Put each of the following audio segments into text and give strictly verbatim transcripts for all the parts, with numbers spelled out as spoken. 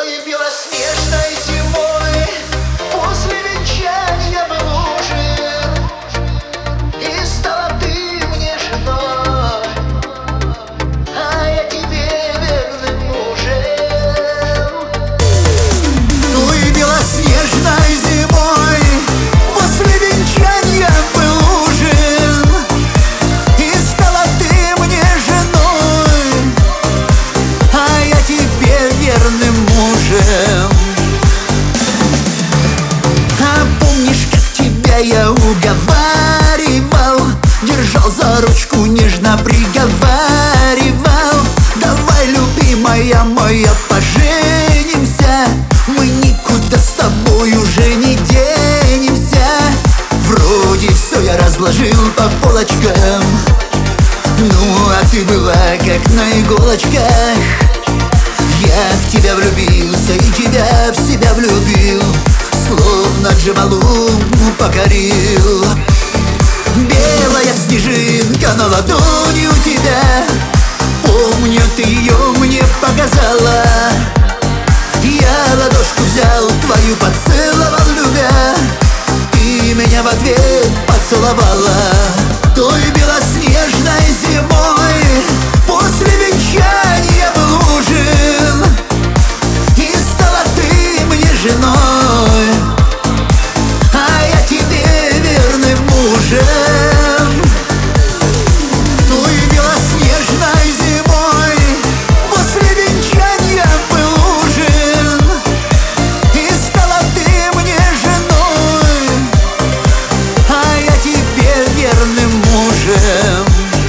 Той белоснежной зимой после венчания был ужин, и стала ты мне женой, а я тебе верным мужем. Той белоснежной зимой после венчания был ужин, и стала ты мне женой, а я тебе верным мужем. А помнишь, как тебя я уговаривал, держал за ручку, нежно приговаривал: давай, любимая моя, поженимся, мы никуда с тобой уже не денемся. Вроде все я разложил по полочкам, ну а ты была как на иголочках. Я в тебя влюбился и тебя в себя влюбил, словно Джамалу покорил. Белая снежинка на ладони у тебя, помню, ты ее мне показала. Я ладошку взял, твою поцеловал, любя, ты меня в ответ поцеловала. Той белоснежной зимой после венчания был ужин, и стала ты мне женой, а я тебе верным мужем. Той белоснежной зимой после венчания был ужин, и стала ты мне женой, а я тебе верным мужем.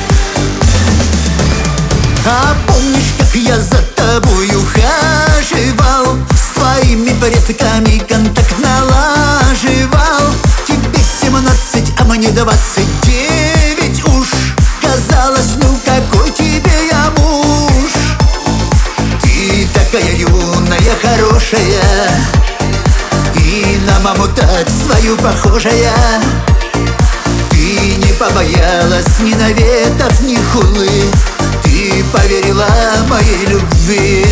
А помнишь, как я за тобой ухаживал, с твоими предками контакт налаживал? Тебе семнадцать, а мне двадцать девять уж. Казалось, ну какой тебе я муж? Ты такая юная, хорошая, и на маму так свою похожая. Ты не побоялась ни наветов, ни хулы, ты поверила моей любви.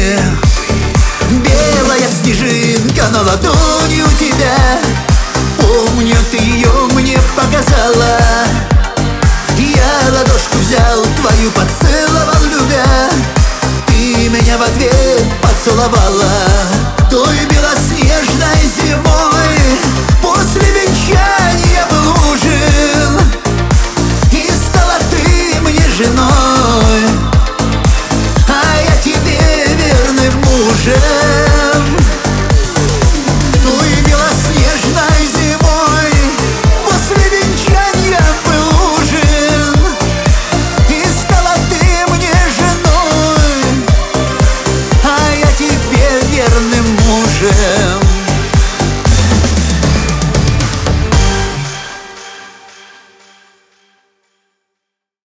Белая снежинка на ладони у тебя, помню, ты ее мне показала. Я ладошку взял, твою поцеловал, любя, ты меня в ответ поцеловала. Той белоснежной